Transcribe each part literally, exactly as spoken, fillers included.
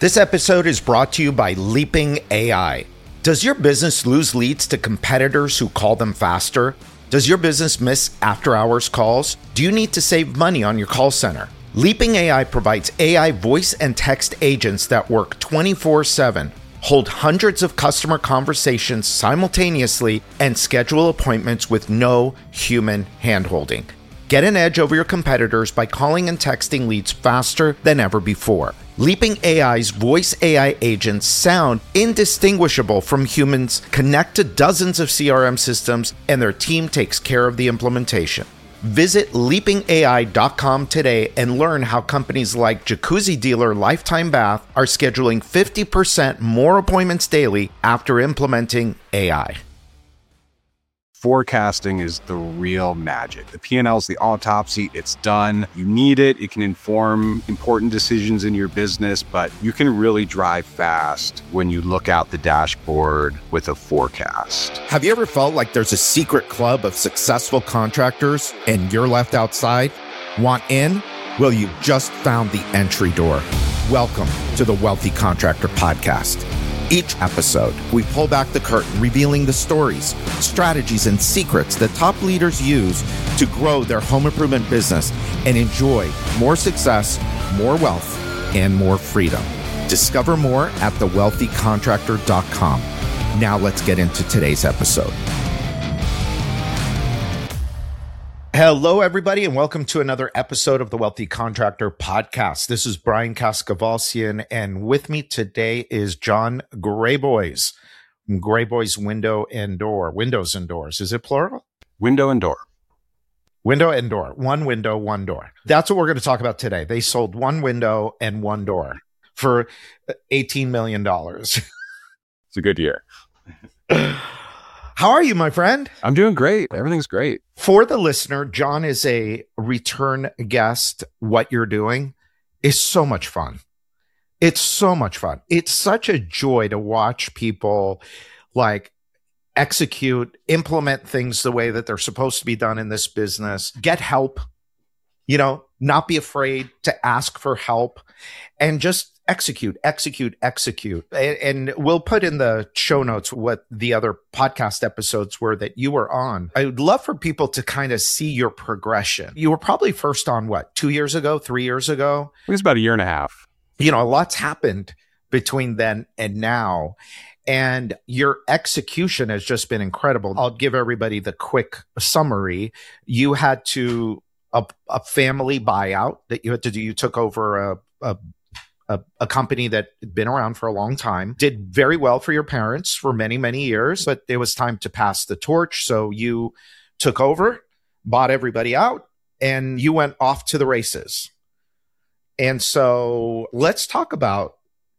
This episode is brought to you by Leaping A I. Does your business lose leads to competitors who call them faster? Does your business miss after-hours calls? Do you need to save money on your call center? Leaping A I provides A I voice and text agents that work twenty-four seven, hold hundreds of customer conversations simultaneously, and schedule appointments with no human handholding. Get an edge over your competitors by calling and texting leads faster than ever before. Leaping A I's voice A I agents sound indistinguishable from humans, connect to dozens of C R M systems, and their team takes care of the implementation. Visit leaping A I dot com today and learn how companies like Jacuzzi Dealer Lifetime Bath are scheduling fifty percent more appointments daily after implementing A I. Forecasting is the real magic. The P and L is the autopsy. It's done. You need it. It can inform important decisions in your business, but you can really drive fast when you look out the dashboard with a forecast. Have you ever felt like there's a secret club of successful contractors and you're left outside? Want in? Well, you just found the entry door. Welcome to the Wealthy Contractor Podcast. Each episode, we pull back the curtain, revealing the stories, strategies, and secrets that top leaders use to grow their home improvement business and enjoy more success, more wealth, and more freedom. Discover more at the wealthy contractor dot com. Now let's get into today's episode. Hello, everybody, and welcome to another episode of the Wealthy Contractor Podcast. This is Brian Kaskavalciyan, and with me today is John Graybois from Graybois Window and Door. Windows and Doors. Is it plural? Window and door. Window and door. One window, one door. That's what we're going to talk about today. They sold one window and one door for eighteen million dollars. It's a good year. How are you, my friend? I'm doing great. Everything's great. For the listener, John is a return guest. What you're doing is so much fun. It's so much fun. It's such a joy to watch people like execute, implement things the way that they're supposed to be done in this business, get help, you know, not be afraid to ask for help, and just execute, execute, execute. And we'll put in the show notes what the other podcast episodes were that you were on. I would love for people to kind of see your progression. You were probably first on what, two years ago, three years ago? It was about a year and a half. You know, a lot's happened between then and now. And your execution has just been incredible. I'll give everybody the quick summary. You had to, a, a family buyout that you had to do. You took over a, a A, a company that had been around for a long time, did very well for your parents for many, many years, but it was time to pass the torch. So you took over, bought everybody out, and you went off to the races. And so let's talk about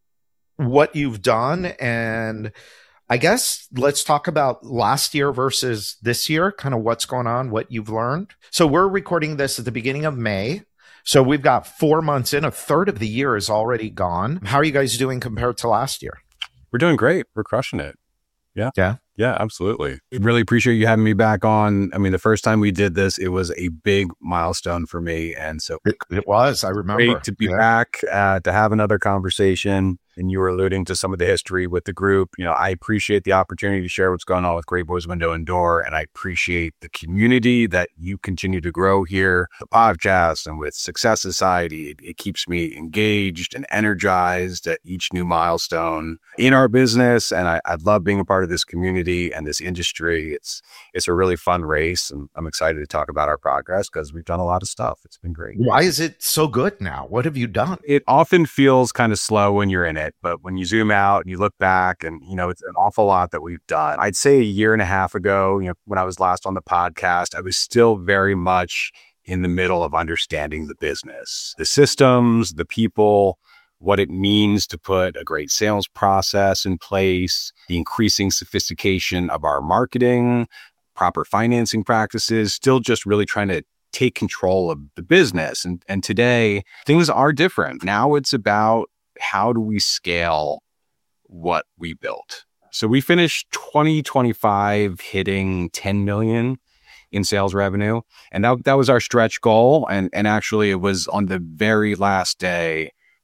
what you've done. And I guess let's talk about last year versus this year, kind of what's going on, what you've learned. So we're recording this at the beginning of May. So we've got four months in, a third of the year is already gone. How are you guys doing compared to last year? We're doing great. We're crushing it. Yeah. Yeah. Yeah, absolutely. Really appreciate you having me back on. I mean, the first time we did this, it was a big milestone for me. And so it, it was, I remember. Great to be yeah. back, uh, to have another conversation. And you were alluding to some of the history with the group. You know, I appreciate the opportunity to share what's going on with Graybois Window and Door. And I appreciate the community that you continue to grow here, the podcast and with Success Society. It, it keeps me engaged and energized at each new milestone in our business. And I, I love being a part of this community and this industry. It's it's a really fun race. And I'm excited to talk about our progress because we've done a lot of stuff. It's been great. Why is it so good now? What have you done? It often feels kind of slow when you're in it. But when you zoom out and you look back and, you know, it's an awful lot that we've done. I'd say a year and a half ago, you know, when I was last on the podcast, I was still very much in the middle of understanding the business, the systems, the people, what it means to put a great sales process in place, the increasing sophistication of our marketing, proper financing practices, still just really trying to take control of the business. And, and today, things are different. Now it's about how do we scale what we built? So we finished twenty twenty-five hitting ten million in sales revenue. And that, that was our stretch goal. And, and actually it was on the very last day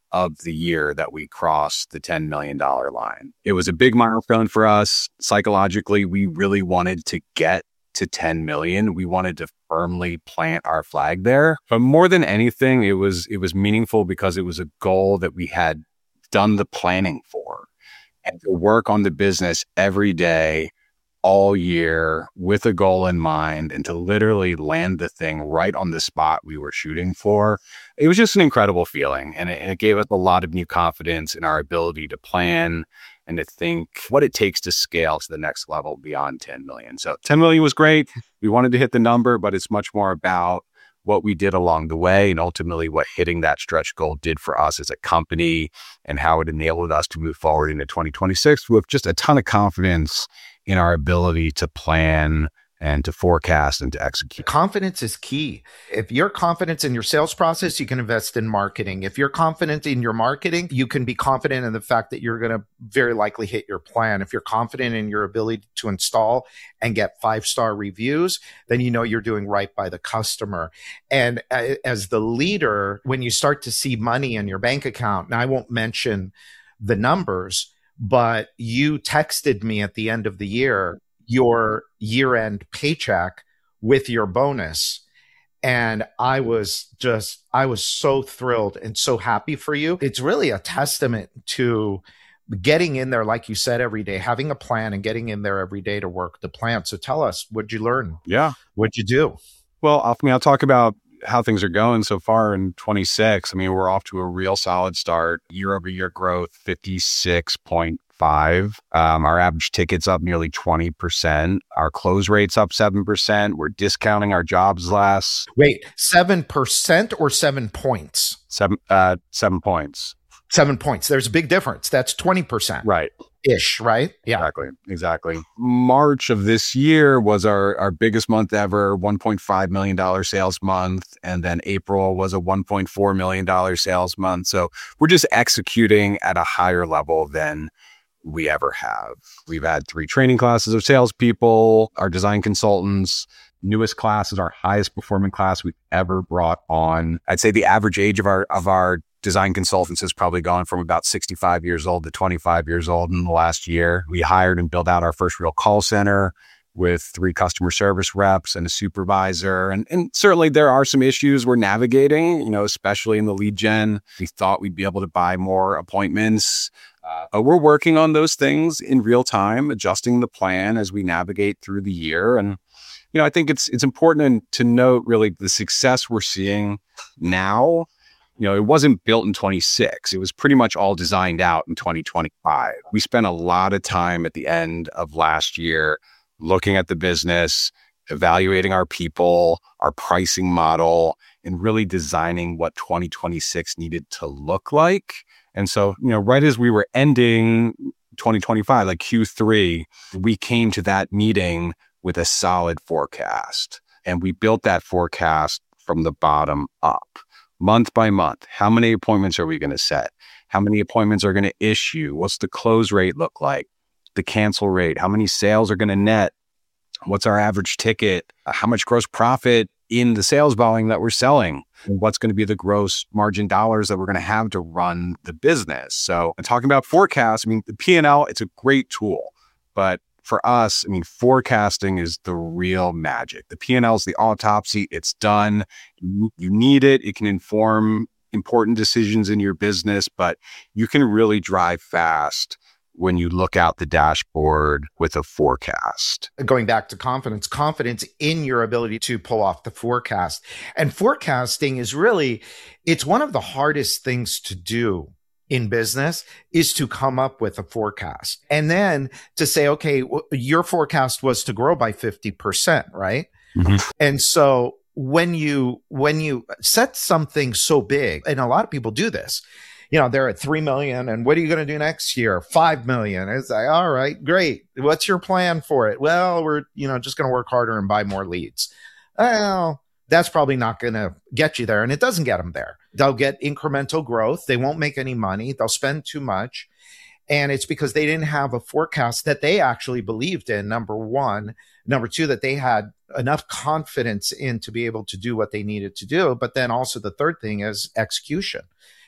of the year that we crossed the ten million dollars line. It was a big milestone for us. Psychologically, we really wanted to get to ten million. We wanted to firmly plant our flag there. But more than anything, it was it was meaningful because it was a goal that we had done the planning for. And to work on the business every day, all year, with a goal in mind, and to literally land the thing right on the spot we were shooting for. It was just an incredible feeling. And it, it gave us a lot of new confidence in our ability to plan and to think what it takes to scale to the next level beyond ten million. So ten million was great. We wanted to hit the number, but it's much more about what we did along the way and ultimately what hitting that stretch goal did for us as a company and how it enabled us to move forward into twenty twenty-six with just a ton of confidence in our ability to plan and to forecast and to execute. Confidence is key. If you're confident in your sales process, you can invest in marketing. If you're confident in your marketing, you can be confident in the fact that you're going to very likely hit your plan. If you're confident in your ability to install and get five-star reviews, then you know you're doing right by the customer. And as the leader, when you start to see money in your bank account, and I won't mention the numbers, but you texted me at the end of the year your year-end paycheck with your bonus. And I was just, I was so thrilled and so happy for you. It's really a testament to getting in there, like you said, every day, having a plan and getting in there every day to work the plan. So tell us, what'd you learn? Yeah. What'd you do? Well, I mean, I'll talk about how things are going so far in twenty-six. I mean, we're off to a real solid start. Year over year growth, fifty-six point five. Um, our average ticket's up nearly twenty percent. Our close rate's up seven percent. We're discounting our jobs less. Wait, seven percent or seven points? Seven, uh, seven points. Seven points. There's a big difference. That's twenty percent. Right. Ish, right? Yeah. Exactly. Exactly. March of this year was our, our biggest month ever, one point five million dollars sales month. And then April was a one point four million dollars sales month. So we're just executing at a higher level than we ever have. We've had three training classes of salespeople, our design consultants. Newest class is our highest performing class we've ever brought on. I'd say the average age of our of our design consultants has probably gone from about sixty-five years old to twenty-five years old in the last year. We hired and built out our first real call center with three customer service reps and a supervisor. And, and certainly there are some issues we're navigating, you know, especially in the lead gen. We thought we'd be able to buy more appointments. Uh, but we're working on those things in real time, adjusting the plan as we navigate through the year. And, you know, I think it's it's important to note really the success we're seeing now. You know, it wasn't built in twenty-six. It was pretty much all designed out in twenty twenty-five. We spent a lot of time at the end of last year looking at the business, evaluating our people, our pricing model, and really designing what twenty twenty-six needed to look like. And so, you know, right as we were ending twenty twenty-five, like Q three, we came to that meeting with a solid forecast. And we built that forecast from the bottom up, month by month. How many appointments are we going to set? How many appointments are going to issue? What's the close rate look like? The cancel rate? How many sales are going to net? What's our average ticket? How much gross profit in the sales volume that we're selling? And what's going to be the gross margin dollars that we're going to have to run the business? So I'm talking about forecasts. I mean, the P and L, it's a great tool, but for us, I mean, forecasting is the real magic. The P and L is the autopsy. It's done. You, you need it. It can inform important decisions in your business, but you can really drive fast when you look out the dashboard with a forecast. Going back to confidence, confidence in your ability to pull off the forecast. And forecasting is really, it's one of the hardest things to do in business is to come up with a forecast. And then to say, okay, well, your forecast was to grow by fifty percent, right? Mm-hmm. And so when you, when you set something so big, and a lot of people do this, you know, they're at three million and what are you going to do next year? five million. It's like, all right, great. What's your plan for it? Well, we're, you know, just going to work harder and buy more leads. Well, that's probably not going to get you there. And it doesn't get them there. They'll get incremental growth. They won't make any money. They'll spend too much. And it's because they didn't have a forecast that they actually believed in, number one. Number two, that they had enough confidence in to be able to do what they needed to do. But then also the third thing is execution.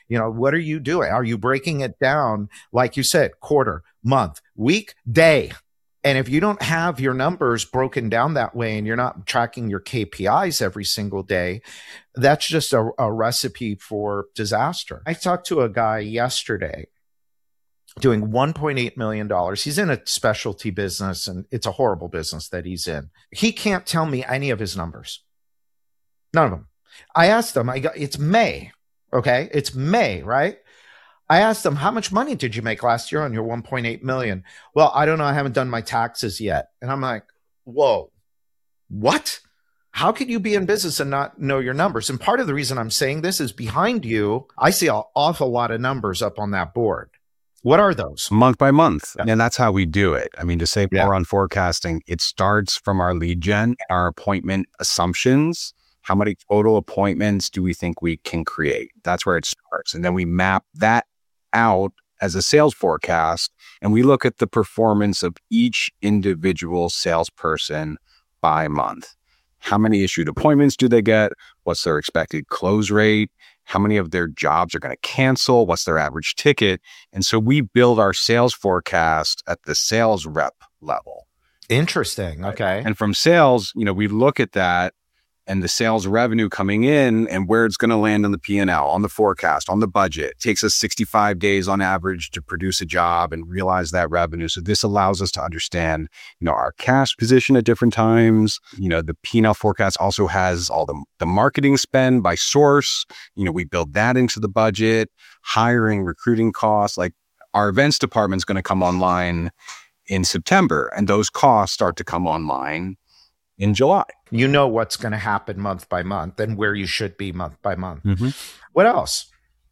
You know, what are you doing? Are you breaking it down, like you said, quarter, month, week, day? And if you don't have your numbers broken down that way and you're not tracking your K P Is every single day, that's just a, a recipe for disaster. I talked to a guy yesterday doing one point eight million dollars. He's in a specialty business and it's a horrible business that he's in. He can't tell me any of his numbers. None of them. I asked him, I got, it's May. Okay. It's May, right? I asked them, how much money did you make last year on your one point eight million? Well, I don't know. I haven't done my taxes yet. And I'm like, whoa, what? How could you be in business and not know your numbers? And part of the reason I'm saying this is behind you, I see an awful lot of numbers up on that board. What are those? Month by month. Yeah. And that's how we do it. I mean, to say Yeah. more on forecasting, it starts from our lead gen, our appointment assumptions. How many total appointments do we think we can create? That's where it starts. And then we map that out as a sales forecast. And we look at the performance of each individual salesperson by month. How many issued appointments do they get? What's their expected close rate? How many of their jobs are going to cancel? What's their average ticket? And so we build our sales forecast at the sales rep level. Interesting. Okay. And from sales, you know, we look at that and the sales revenue coming in and where it's going to land on the P and L, on the forecast, on the budget. It takes us sixty-five days on average to produce a job and realize that revenue. So this allows us to understand, you know, our cash position at different times. You know, the P and L forecast also has all the, the marketing spend by source. You know, we build that into the budget, hiring, recruiting costs. Like our events department is going to come online in September, and those costs start to come online in July. You know what's going to happen month by month and where you should be month by month. Mm-hmm. What else?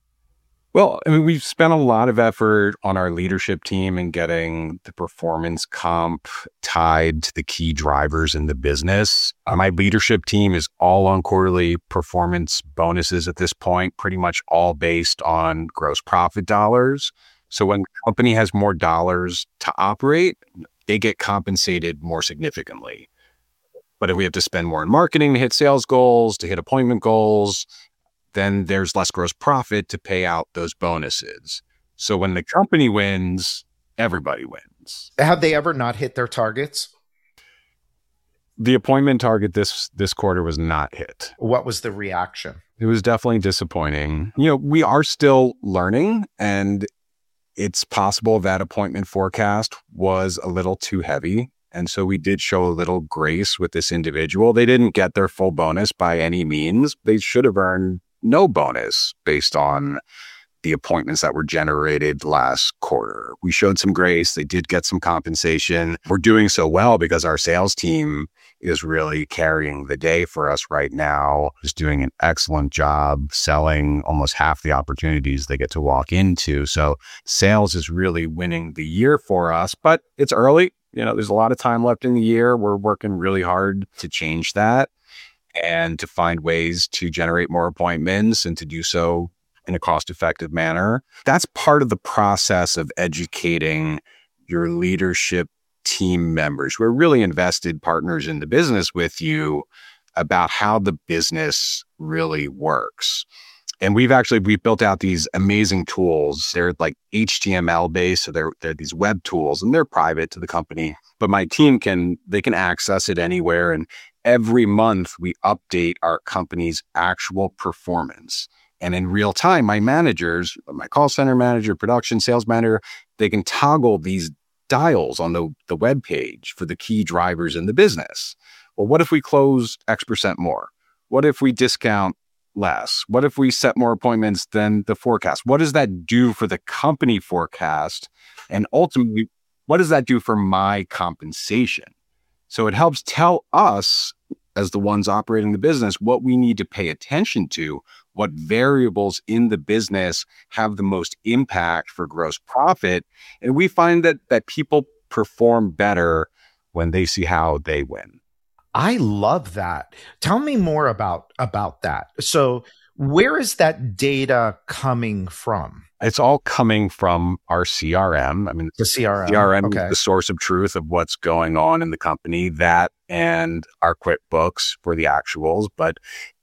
Well, I mean, we've spent a lot of effort on our leadership team and getting the performance comp tied to the key drivers in the business. Uh, my leadership team is all on quarterly performance bonuses at this point, pretty much all based on gross profit dollars. So when the company has more dollars to operate, they get compensated more significantly. But if we have to spend more in marketing to hit sales goals, to hit appointment goals, then there's less gross profit to pay out those bonuses. So when the company wins, everybody wins. Have they ever not hit their targets? The appointment target this this quarter was not hit. What was the reaction? It was definitely disappointing. You know, we are still learning, and it's possible that appointment forecast was a little too heavy. And so we did show a little grace with this individual. They didn't get their full bonus by any means. They should have earned no bonus based on the appointments that were generated last quarter. We showed some grace. They did get some compensation. We're doing so well because our sales team is really carrying the day for us right now, is doing an excellent job selling almost half the opportunities they get to walk into. So sales is really winning the year for us, but it's early. You know, there's a lot of time left in the year. We're working really hard to change that and to find ways to generate more appointments and to do so in a cost-effective manner. That's part of the process of educating your leadership team members who are really invested partners in the business with you about how the business really works. And we've actually, we've built out these amazing tools. They're like H T M L based. So they're, they're these web tools and they're private to the company, but my team can, they can access it anywhere. And every month we update our company's actual performance. And in real time, my managers, my call center manager, production, sales manager, they can toggle these dials on the, the web page for the key drivers in the business. Well, what if we close X percent more? What if we discount less? What if we set more appointments than the forecast? What does that do for the company forecast? And ultimately, what does that do for my compensation? So it helps tell us, as the ones operating the business, what we need to pay attention to, what variables in the business have the most impact for gross profit. And we find that that people perform better when they see how they win. I love that. Tell me more about, about that. So where is that data coming from? It's all coming from our C R M. I mean, the C R M, C R M okay. is the source of truth of what's going on in the company, that and our QuickBooks for the actuals. But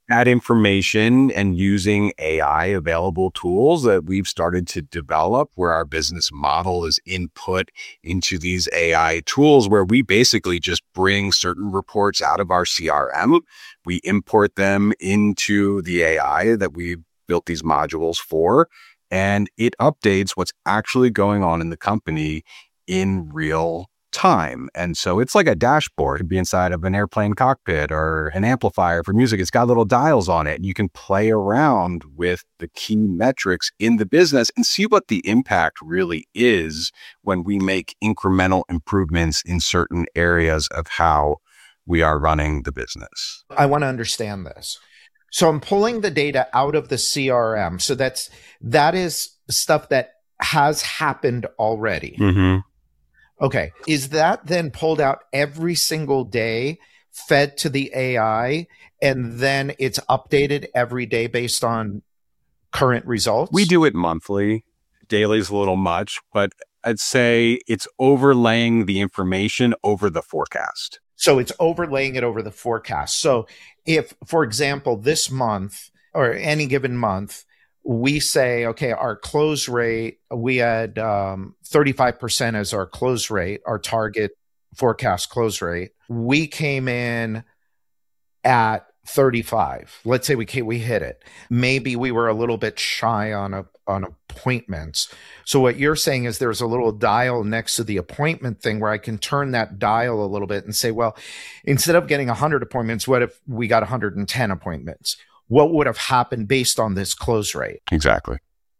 that information and using A I available tools that we've started to develop where our business model is input into these A I tools where we basically just bring certain reports out of our C R M. We import them into the A I that we built these modules for, and it updates what's actually going on in the company in real time. And so it's like a dashboard. It could be inside of an airplane cockpit or an amplifier for music. It's got little dials on it. And you can play around with the key metrics in the business and see what the impact really is when we make incremental improvements in certain areas of how we are running the business. I want to understand this. So I'm pulling the data out of the C R M. So that's, that is stuff that has happened already. Mm-hmm. Okay. Is that then pulled out every single day, fed to the A I, and then it's updated every day based on current results? We do it monthly. Daily is a little much, but I'd say it's overlaying the information over the forecast. So it's overlaying it over the forecast. So if, for example, this month or any given month, we say, okay, our close rate, we had um, thirty-five percent as our close rate, our target forecast close rate. We came in at thirty-five. Let's say we came, we hit it. Maybe we were a little bit shy on a, on appointments. So what you're saying is there's a little dial next to the appointment thing where I can turn that dial a little bit and say, well, instead of getting one hundred appointments, what if we got one hundred ten appointments? What would have happened based on this close rate? Exactly.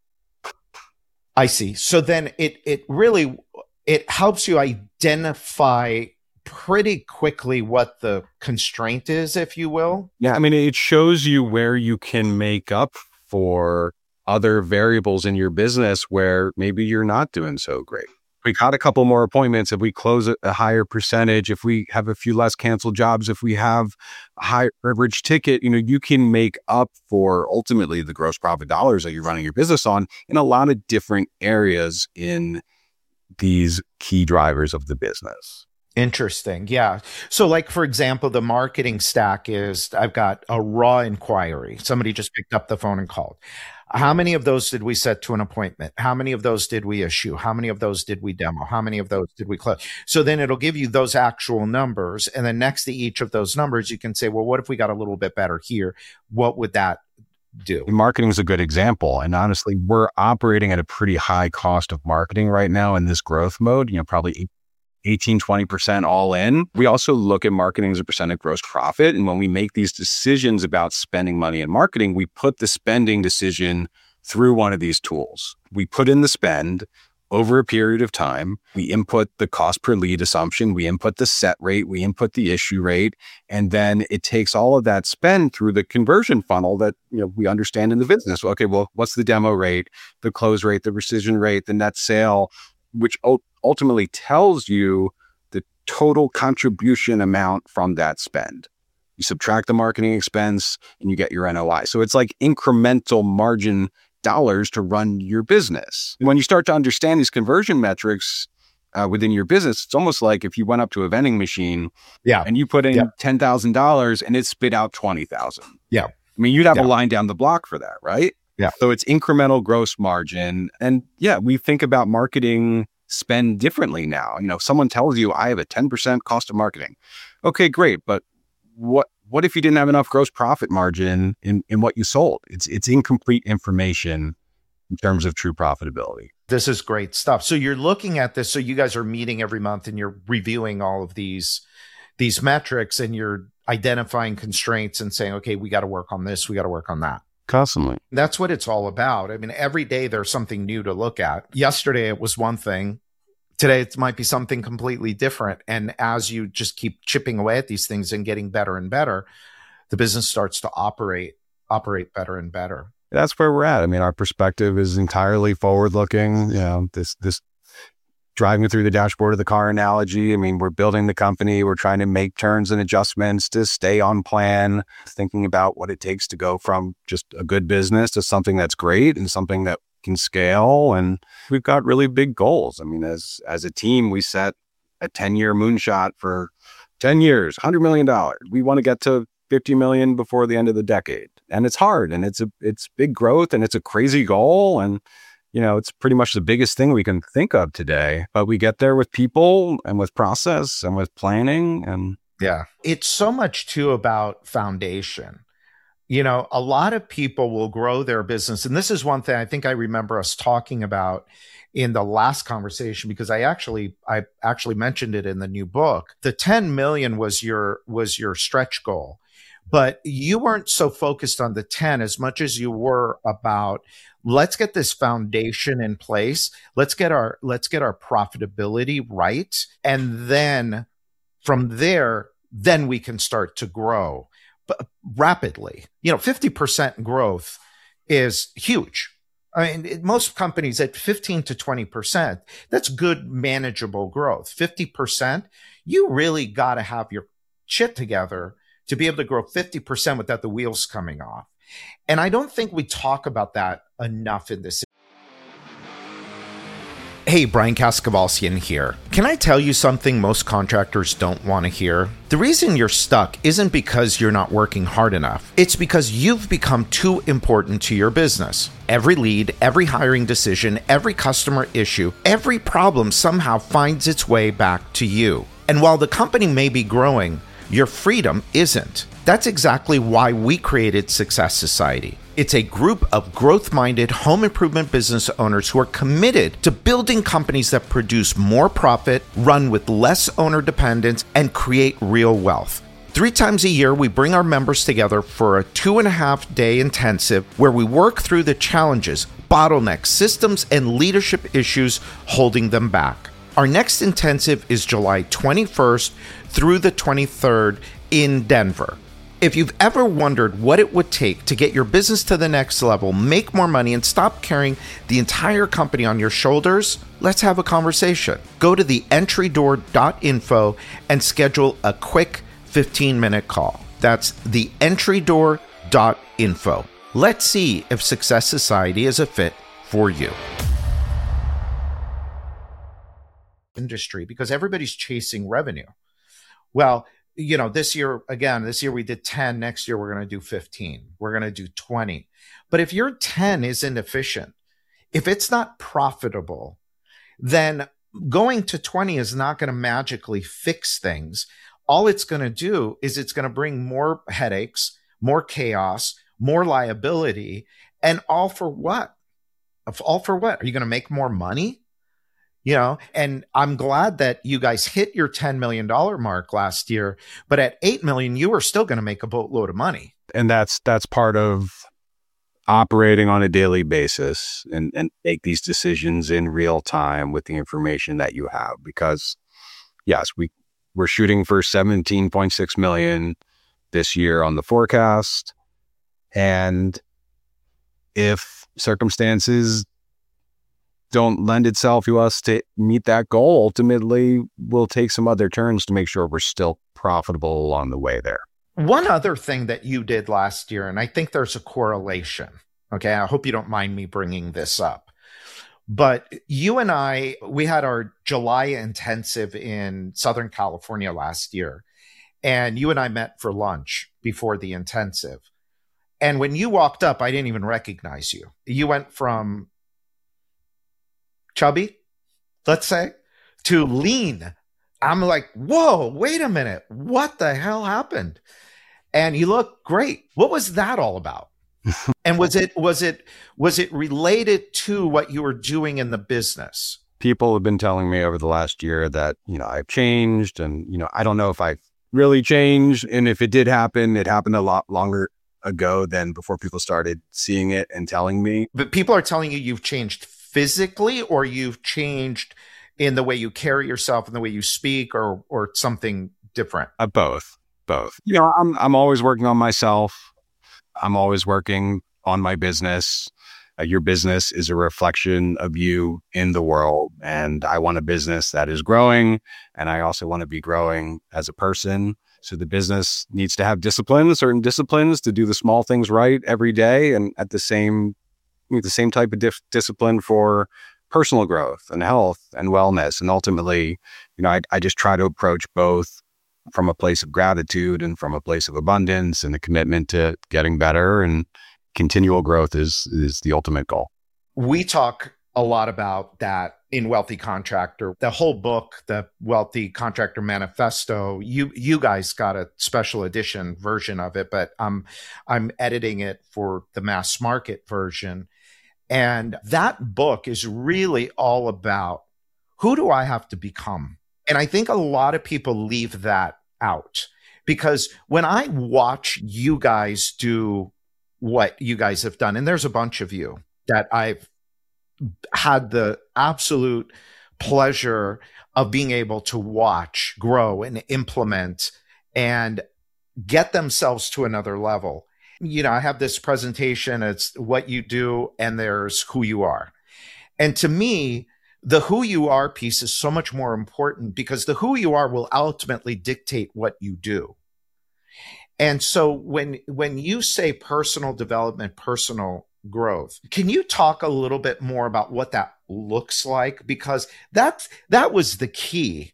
I see. So then it it really, it helps you identify pretty quickly what the constraint is, if you will. Yeah. I mean, it shows you where you can make up for other variables in your business where maybe you're not doing so great. We got a couple more appointments. If we close a higher percentage, if we have a few less canceled jobs, if we have a higher average ticket, you know, you can make up for ultimately the gross profit dollars that you're running your business on in a lot of different areas in these key drivers of the business. Interesting. Yeah. So like, for example, the marketing stack is I've got a raw inquiry. Somebody just picked up the phone and called. How many of those did we set to an appointment? How many of those did we issue? How many of those did we demo? How many of those did we close? So then it'll give you those actual numbers. And then next to each of those numbers, you can say, well, what if we got a little bit better here? What would that do? Marketing is a good example. And honestly, we're operating at a pretty high cost of marketing right now in this growth mode, you know, probably eighteen, twenty percent all in. We also look at marketing as a percent of gross profit. And when we make these decisions about spending money in marketing, we put the spending decision through one of these tools. We put in the spend over a period of time. We input the cost per lead assumption. We input the set rate. We input the issue rate. And then it takes all of that spend through the conversion funnel that, you know, we understand in the business. Okay, well, what's the demo rate, the close rate, the rescission rate, the net sale, which ultimately tells you the total contribution amount from that spend. You subtract the marketing expense and you get your N O I. So it's like incremental margin dollars to run your business. When you start to understand these conversion metrics uh, within your business, it's almost like if you went up to a vending machine yeah. and you put in yeah. ten thousand dollars and it spit out twenty thousand dollars. Yeah. I mean, you'd have yeah. a line down the block for that, right? Yeah. So it's incremental gross margin. And yeah, we think about marketing spend differently now. You know, if someone tells you I have a ten percent cost of marketing. Okay, great. But what what if you didn't have enough gross profit margin in, in what you sold? It's it's incomplete information in terms of true profitability. This is great stuff. So you're looking at this. So you guys are meeting every month and you're reviewing all of these, these metrics and you're identifying constraints and saying, okay, we got to work on this. We got to work on that. Constantly. That's what it's all about. I mean, every day there's something new to look at. Yesterday it was one thing. Today it might be something completely different. And as you just keep chipping away at these things and getting better and better, the business starts to operate, operate better and better. That's where we're at. I mean, our perspective is entirely forward looking. You know, this, this driving through the dashboard of the car analogy. I mean, we're building the company. We're trying to make turns and adjustments to stay on plan, thinking about what it takes to go from just a good business to something that's great and something that can scale. And we've got really big goals. I mean, as, as a team, we set a ten year moonshot for ten years, one hundred million dollars. We want to get to fifty million before the end of the decade. And it's hard, and it's a it's big growth, and it's a crazy goal, and you know, it's pretty much the biggest thing we can think of today. But we get there with people and with process and with planning. And yeah, it's so much too about foundation. You know, a lot of people will grow their business. And this is one thing I think I remember us talking about in the last conversation, because I actually, I actually mentioned it in the new book. The ten million was your, was your stretch goal, but you weren't so focused on the ten as much as you were about, let's get this foundation in place. Let's get our, let's get our profitability right. And then from there, then we can start to grow but rapidly. You know, fifty percent growth is huge. I mean, it, most companies at fifteen to twenty percent, that's good, manageable growth. fifty percent, you really got to have your shit together to be able to grow fifty percent without the wheels coming off. And I don't think we talk about that enough in this. Hey, Brian Kaskavalciyan here. Can I tell you something most contractors don't want to hear? The reason you're stuck isn't because you're not working hard enough. It's because you've become too important to your business. Every lead, every hiring decision, every customer issue, every problem somehow finds its way back to you. And while the company may be growing, your freedom isn't. That's exactly why we created Success Society. It's a group of growth-minded home improvement business owners who are committed to building companies that produce more profit, run with less owner dependence, and create real wealth. Three times a year, we bring our members together for a two and a half day intensive where we work through the challenges, bottlenecks, systems, and leadership issues holding them back. Our next intensive is July twenty-first through the twenty-third in Denver. If you've ever wondered what it would take to get your business to the next level, make more money, and stop carrying the entire company on your shoulders, let's have a conversation. Go to the entry door dot info and schedule a quick fifteen minute call. That's the entry door dot info. Let's see if Success Society is a fit for you. Industry, because everybody's chasing revenue. Well, you know, this year, again, this year we did ten. Next year, we're going to do fifteen. We're going to do twenty. But if your ten isn't efficient, if it's not profitable, then going to twenty is not going to magically fix things. All it's going to do is it's going to bring more headaches, more chaos, more liability, and all for what? All for what? Are you going to make more money? You know, and I'm glad that you guys hit your ten million dollars mark last year, but at eight million, you were still going to make a boatload of money. And that's, that's part of operating on a daily basis and, and make these decisions in real time with the information that you have. Because yes, we, we're shooting for seventeen point six million this year on the forecast. And if circumstances don't lend itself to us to meet that goal, ultimately we'll take some other turns to make sure we're still profitable along the way there. One other thing that you did last year, and I think there's a correlation. Okay. I hope you don't mind me bringing this up, but you and I, we had our July intensive in Southern California last year, and you and I met for lunch before the intensive. And when you walked up, I didn't even recognize you. You went from chubby, let's say, to lean. I'm like, whoa, wait a minute. What the hell happened? And you look great. What was that all about? And was it, was it, was it related to what you were doing in the business? People have been telling me over the last year that, you know, I've changed, and, you know, I don't know if I've really changed. And if it did happen, it happened a lot longer ago than before people started seeing it and telling me. But people are telling you you've changed physically, or you've changed in the way you carry yourself and the way you speak, or or something different? Uh, both, both. You know, I'm I'm always working on myself. I'm always working on my business. Uh, your business is a reflection of you in the world, and I want a business that is growing, and I also want to be growing as a person. So the business needs to have discipline, certain disciplines to do the small things right every day, and at the same the same type of dif- discipline for personal growth and health and wellness. And ultimately, you know, I, I just try to approach both from a place of gratitude and from a place of abundance and a commitment to getting better, and continual growth is is the ultimate goal. We talk a lot about that in Wealthy Contractor. The whole book, the Wealthy Contractor Manifesto, you you guys got a special edition version of it, but I'm I'm editing it for the mass market version. And that book is really all about, who do I have to become? And I think a lot of people leave that out, because when I watch you guys do what you guys have done, and there's a bunch of you that I've had the absolute pleasure of being able to watch grow and implement and get themselves to another level. You know, I have this presentation, it's what you do, and there's who you are. And to me, the who you are piece is so much more important, because the who you are will ultimately dictate what you do. And so when when you say personal development, personal growth, can you talk a little bit more about what that looks like? Because that that was the key,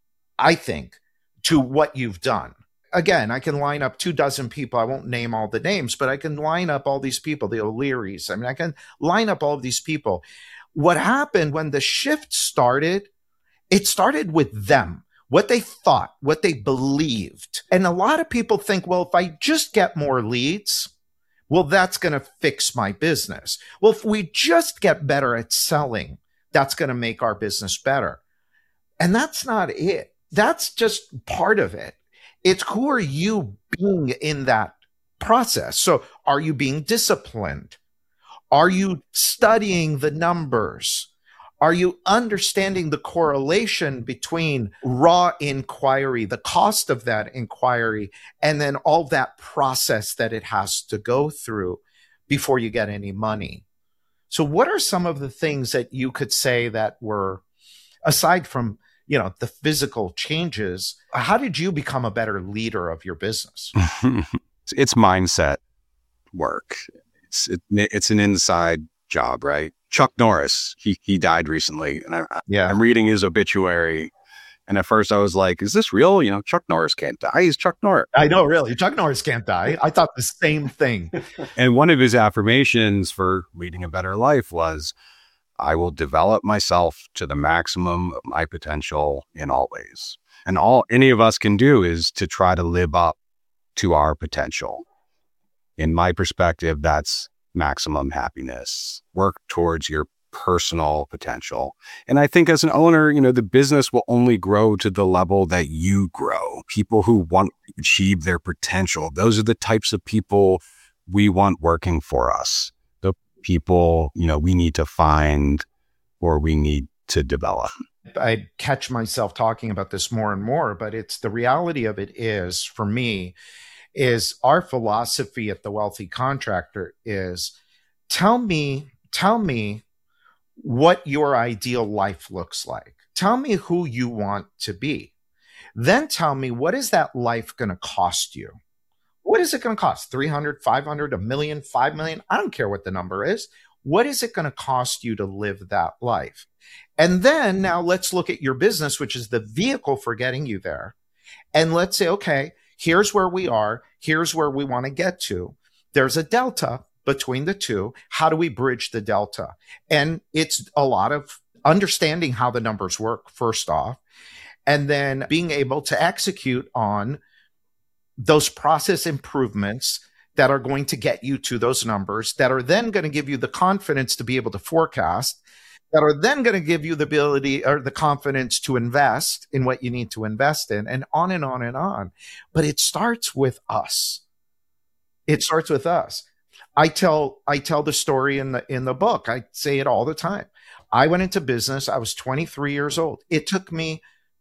I think, to what you've done. Again, I can line up two dozen people. I won't name all the names, but I can line up all these people, the O'Learys. I mean, I can line up all of these people. What happened when the shift started, it started with them, what they thought, what they believed. And a lot of people think, well, if I just get more leads, well, that's going to fix my business. Well, if we just get better at selling, that's going to make our business better. And that's not it. That's just part of it. It's who are you being in that process? So are you being disciplined? Are you studying the numbers? Are you understanding the correlation between raw inquiry, the cost of that inquiry, and then all that process that it has to go through before you get any money? So what are some of the things that you could say that were, aside from, you know, the physical changes, how did you become a better leader of your business? It's mindset work. It's it, it's an inside job, right? Chuck Norris, he he died recently, and I, yeah. I'm reading his obituary, and at first I was like, "Is this real?" You know, Chuck Norris can't die. He's Chuck Norris. I know, really. Chuck Norris can't die. I thought the same thing. And one of his affirmations for leading a better life was, "I will develop myself to the maximum of my potential in all ways." And all any of us can do is to try to live up to our potential. In my perspective, that's maximum happiness. Work towards your personal potential. And I think as an owner, you know, the business will only grow to the level that you grow. People who want to achieve their potential, those are the types of people we want working for us. The people, you know, we need to find or we need to develop. I catch myself talking about this more and more, but it's the reality of it is, for me, is our philosophy at the Wealthy Contractor is tell me, tell me what your ideal life looks like. Tell me who you want to be. Then tell me, what is that life going to cost you? What is it going to cost? three hundred, five hundred, a million, five million? I don't care what the number is. What is it going to cost you to live that life? And then now let's look at your business, which is the vehicle for getting you there. And let's say, okay, here's where we are. Here's where we want to get to. There's a delta between the two. How do we bridge the delta? And it's a lot of understanding how the numbers work, first off, and then being able to execute on those process improvements that are going to get you to those numbers, that are then going to give you the confidence to be able to forecast, that are then going to give you the ability or the confidence to invest in what you need to invest in, and on and on and on. But it starts with us. It starts with us. I tell I tell the story in the in the book. I say it all the time. I went into business. I was twenty-three years old. It took me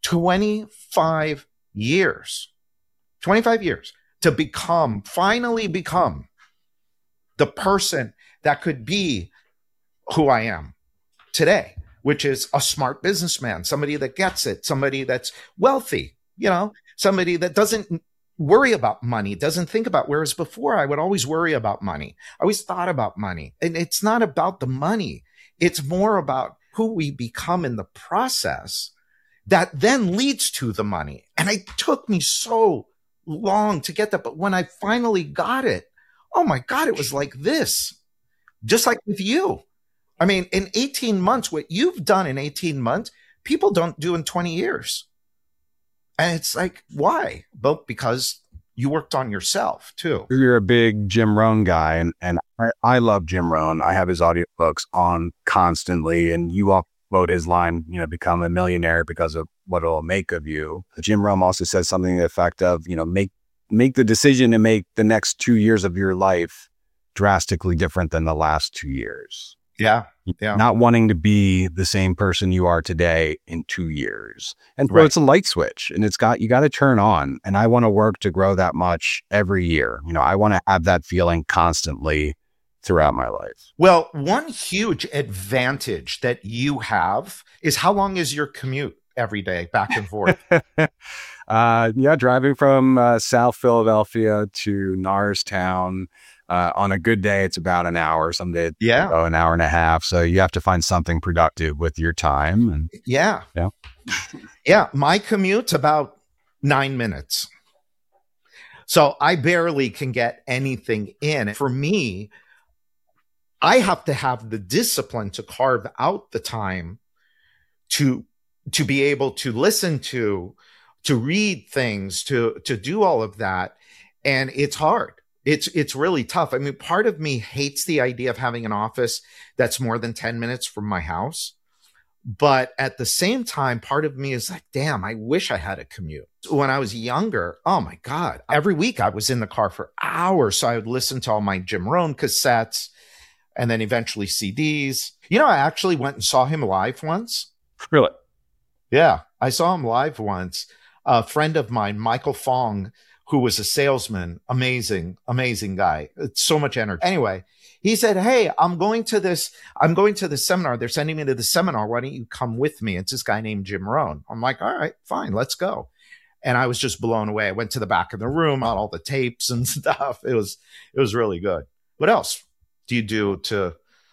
twenty-five years, twenty-five years to become, finally become the person that could be who I am today, which is a smart businessman, somebody that gets it, somebody that's wealthy, you know, somebody that doesn't worry about money, doesn't think about, whereas before I would always worry about money. I always thought about money. And it's not about the money. It's more about who we become in the process, that then leads to the money. And it took me so long to get that. But when I finally got it, oh my God, it was like this, just like with you. I mean, in eighteen months, what you've done in eighteen months, people don't do in twenty years. And it's like, why? Well, because you worked on yourself too. You're a big Jim Rohn guy, and, and I, I love Jim Rohn. I have his audiobooks on constantly, and you all quote his line, you know, become a millionaire because of what it'll make of you. Jim Rohn also says something to the effect of, you know, make make the decision to make the next two years of your life drastically different than the last two years. Yeah. Yeah. Not wanting to be the same person you are today in two years. And so Right. it's a light switch, and it's got, you got to turn on. And I want to work to grow that much every year. You know, I want to have that feeling constantly throughout my life. Well, one huge advantage that you have is how long is your commute every day back and forth? uh, yeah, driving from uh, South Philadelphia to Norristown. Uh, on a good day, it's about an hour. Some days, Yeah. oh, an hour and a half. So you have to find something productive with your time. And Yeah. Yeah. Yeah. My commute's about nine minutes. So I barely can get anything in. For me, I have to have the discipline to carve out the time to, to be able to listen to, to read things, to, to do all of that. And it's hard. It's it's really tough. I mean, part of me hates the idea of having an office that's more than ten minutes from my house. But at the same time, part of me is like, damn, I wish I had a commute. When I was younger, oh my God, every week I was in the car for hours. So I would listen to all my Jim Rohn cassettes and then eventually C Ds. You know, I actually went and saw him live once. Really? Yeah, I saw him live once. A friend of mine, Michael Fong, who was a salesman, amazing, amazing guy. It's so much energy. Anyway, he said, hey, I'm going to this, I'm going to the seminar. They're sending me to the seminar. Why don't you come with me? It's this guy named Jim Rohn. I'm like, all right, fine, let's go. And I was just blown away. I went to the back of the room, got all the tapes and stuff. It was, it was really good. What else do you do to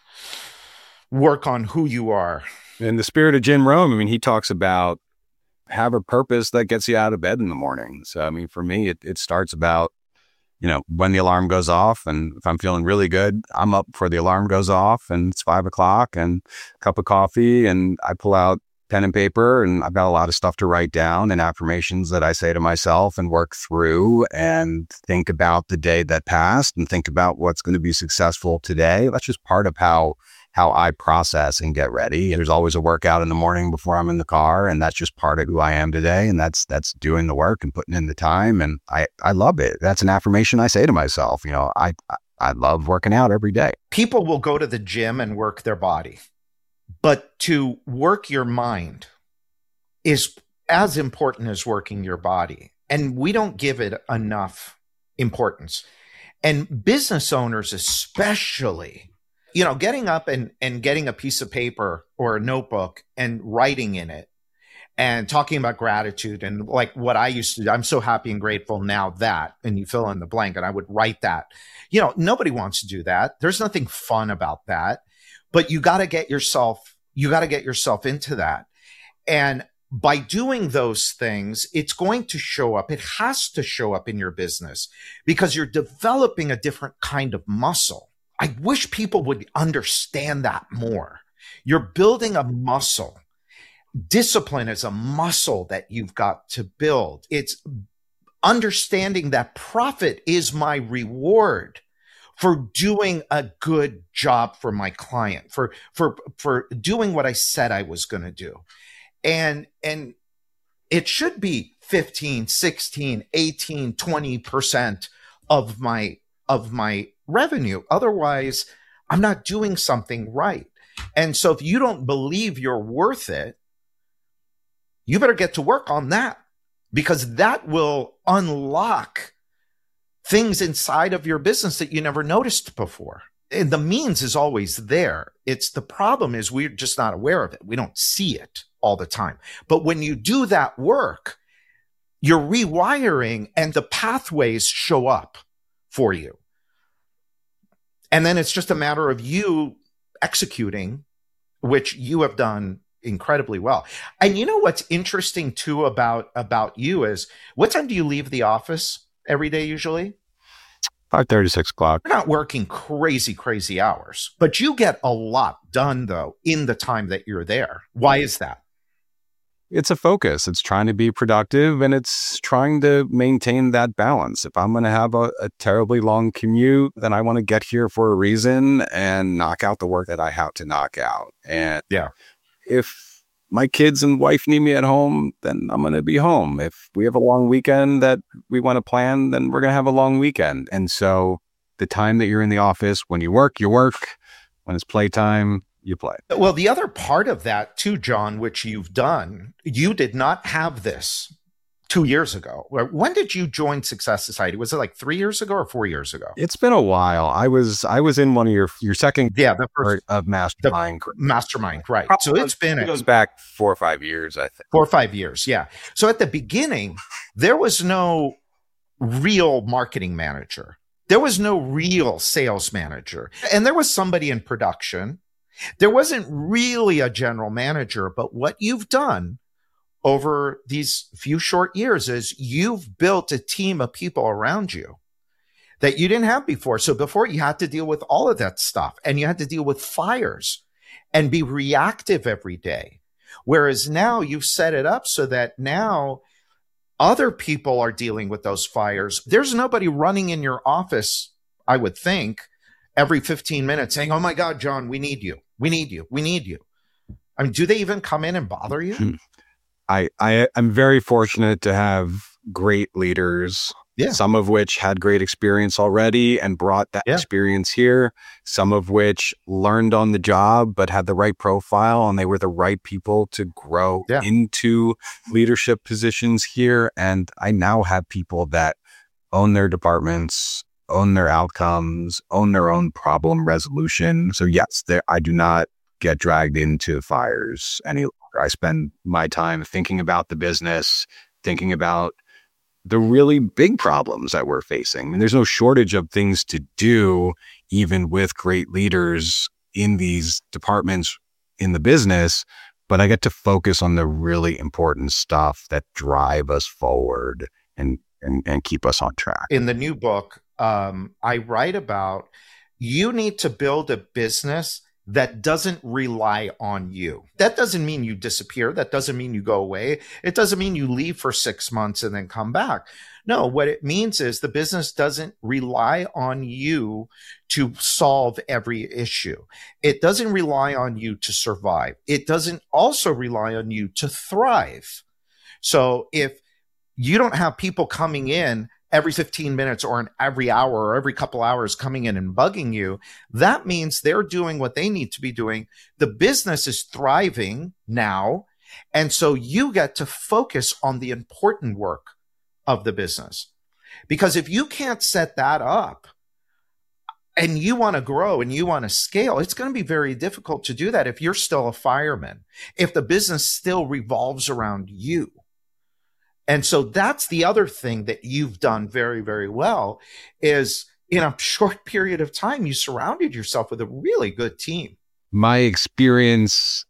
work on who you are? In the spirit of Jim Rohn, I mean, he talks about have a purpose that gets you out of bed in the morning. So, I mean, for me, it, it starts about, you know, when the alarm goes off, and if I'm feeling really good, I'm up before the alarm goes off, and it's five o'clock and a cup of coffee, and I pull out pen and paper, and I've got a lot of stuff to write down and affirmations that I say to myself and work through and think about the day that passed and think about what's going to be successful today. That's just part of how how I process and get ready. There's always a workout in the morning before I'm in the car, and that's just part of who I am today. And that's that's doing the work and putting in the time. And I, I love it. That's an affirmation I say to myself. You know, I, I love working out every day. People will go to the gym and work their body, but to work your mind is as important as working your body. And we don't give it enough importance. And business owners especially, you know, getting up and, and getting a piece of paper or a notebook and writing in it and talking about gratitude and like what I used to do. I'm so happy and grateful now that, and you fill in the blank, and I would write that. You know, nobody wants to do that. There's nothing fun about that, but you got to get yourself, you got to get yourself into that. And by doing those things, it's going to show up. It has to show up in your business because you're developing a different kind of muscle. I wish people would understand that more. You're building a muscle. Discipline is a muscle that you've got to build. It's understanding that profit is my reward for doing a good job for my client, for, for, for doing what I said I was going to do. And, and it should be fifteen, sixteen, eighteen, twenty percent of my, of my revenue. Otherwise, I'm not doing something right. And so if you don't believe you're worth it, you better get to work on that, because that will unlock things inside of your business that you never noticed before. And the means is always there. It's the problem is we're just not aware of it. We don't see it all the time. But when you do that work, you're rewiring and the pathways show up for you. And then it's just a matter of you executing, which you have done incredibly well. And you know what's interesting too about about you is, what time do you leave the office every day usually? five thirty, six o'clock. You're not working crazy, crazy hours, but you get a lot done though in the time that you're there. Why is that? It's a focus. It's trying to be productive, and it's trying to maintain that balance. If I'm going to have a, a terribly long commute, then I want to get here for a reason and knock out the work that I have to knock out. And yeah, if my kids and wife need me at home, then I'm going to be home. If we have a long weekend that we want to plan, then we're going to have a long weekend. And so the time that you're in the office, when you work, you work. When it's playtime, you play. Well, the other part of that too, John, which you've done, you did not have this two years ago. When did you join Success Society? Was it like three years ago or four years ago? It's been a while. I was I was in one of your your second yeah the first of Mastermind. The Mastermind, right? Probably so it's been it goes back four or five years, I think. Four or five years, yeah. So at the beginning, there was no real marketing manager. There was no real sales manager, and there was somebody in production. There wasn't really a general manager, but what you've done over these few short years is you've built a team of people around you that you didn't have before. So before, you had to deal with all of that stuff, and you had to deal with fires and be reactive every day. Whereas now you've set it up so that now other people are dealing with those fires. There's nobody running in your office, I would think, every fifteen minutes saying, oh my God, John, we need you. We need you. We need you. I mean, do they even come in and bother you? I, I, I'm very fortunate to have great leaders, yeah. some of which had great experience already and brought that yeah. experience here, some of which learned on the job but had the right profile, and they were the right people to grow yeah. into leadership positions here. And I now have people that own their departments, own their outcomes, own their own problem resolution. So yes, there, I do not get dragged into fires any longer. I spend my time thinking about the business, thinking about the really big problems that we're facing. And there's no shortage of things to do, even with great leaders in these departments in the business. But I get to focus on the really important stuff that drive us forward and and, and keep us on track. In the new book, um, I write about you need to build a business that doesn't rely on you. That doesn't mean you disappear. That doesn't mean you go away. It doesn't mean you leave for six months and then come back. No, what it means is the business doesn't rely on you to solve every issue. It doesn't rely on you to survive. It doesn't also rely on you to thrive. So if you don't have people coming in every fifteen minutes or in every hour or every couple hours coming in and bugging you, that means they're doing what they need to be doing. The business is thriving now. And so you get to focus on the important work of the business. Because if you can't set that up and you want to grow and you want to scale, it's going to be very difficult to do that if you're still a fireman, if the business still revolves around you. And so that's the other thing that you've done very, very well is in a short period of time, you surrounded yourself with a really good team. My experience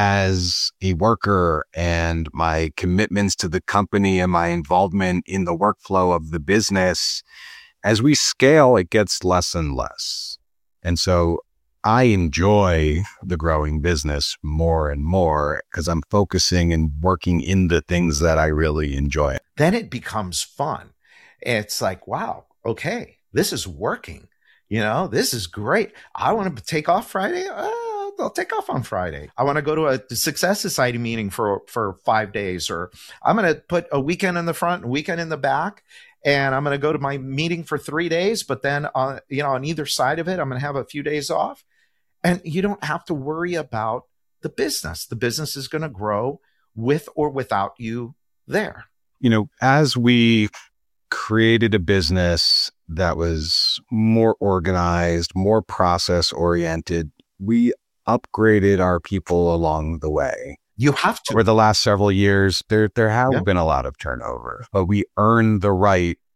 as a worker and my commitments to the company and my involvement in the workflow of the business, as we scale, it gets less and less. And so I enjoy the growing business more and more because I'm focusing and working in the things that I really enjoy. Then it becomes fun. It's like, wow, okay, this is working. You know, this is great. I want to take off Friday. Uh, I'll take off on Friday. I want to go to a Success Society meeting for, for five days, or I'm going to put a weekend in the front, a weekend in the back. And I'm going to go to my meeting for three days, but then on, you know, on either side of it, I'm going to have a few days off. And you don't have to worry about the business. The business is going to grow with or without you there. You know, as we created a business that was more organized, more process oriented, we upgraded our people along the way. You have to. Over the last several years, there there have yeah. been a lot of turnover, but we earned the right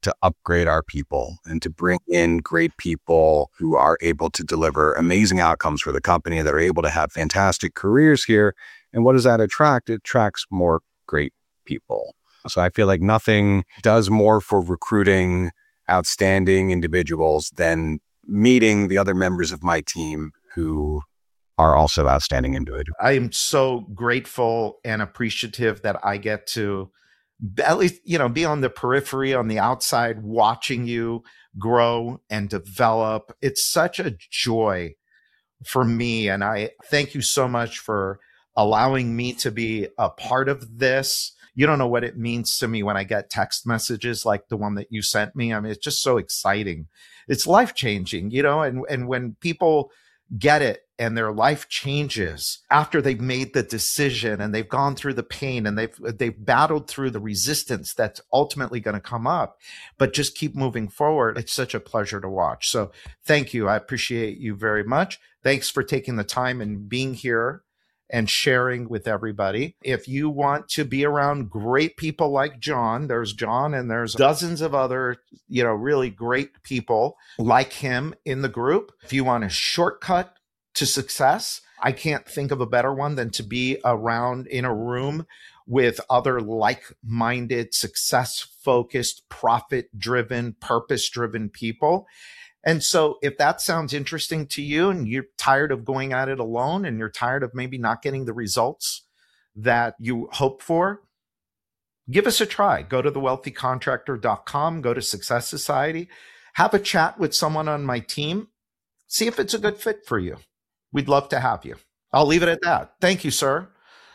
to upgrade our people and to bring in great people who are able to deliver amazing outcomes for the company, that are able to have fantastic careers here. And what does that attract? It attracts more great people. So I feel like nothing does more for recruiting outstanding individuals than meeting the other members of my team who are also outstanding individuals. I am so grateful and appreciative that I get to at least, you know, be on the periphery, on the outside, watching you grow and develop. It's such a joy for me. And I thank you so much for allowing me to be a part of this. You don't know what it means to me when I get text messages like the one that you sent me. I mean, it's just so exciting. It's life-changing, you know, and, and when people get it and their life changes after they've made the decision and they've gone through the pain and they've they've battled through the resistance that's ultimately going to come up, but just keep moving forward. It's such a pleasure to watch. So thank you. I appreciate you very much. Thanks for taking the time and being here and sharing with everybody. If you want to be around great people like John, there's John and there's dozens of other, you know, really great people like him in the group. If you want a shortcut to success, I can't think of a better one than to be around in a room with other like-minded, success-focused, profit-driven, purpose-driven people. And so if that sounds interesting to you and you're tired of going at it alone and you're tired of maybe not getting the results that you hope for, give us a try. Go to the wealthy contractor dot com, go to Success Society, have a chat with someone on my team, see if it's a good fit for you. We'd love to have you. I'll leave it at that. Thank you, sir.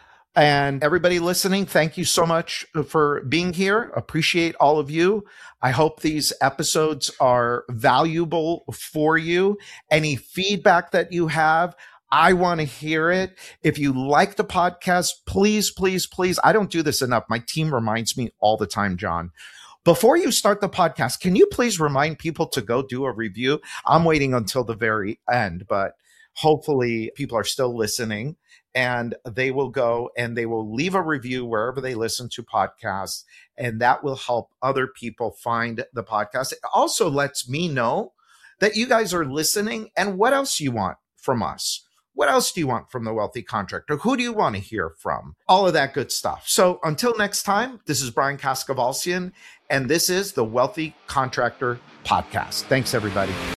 And everybody listening, thank you so much for being here. Appreciate all of you. I hope these episodes are valuable for you. Any feedback that you have, I want to hear it. If you like the podcast, please, please, please. I don't do this enough. My team reminds me all the time, John. Before you start the podcast, can you please remind people to go do a review? I'm waiting until the very end, but hopefully people are still listening. And they will go and they will leave a review wherever they listen to podcasts. And that will help other people find the podcast. It also lets me know that you guys are listening and what else you want from us. What else do you want from the Wealthy Contractor? Who do you want to hear from? All of that good stuff. So until next time, this is Brian Kaskavalciyan, and this is the Wealthy Contractor Podcast. Thanks, everybody.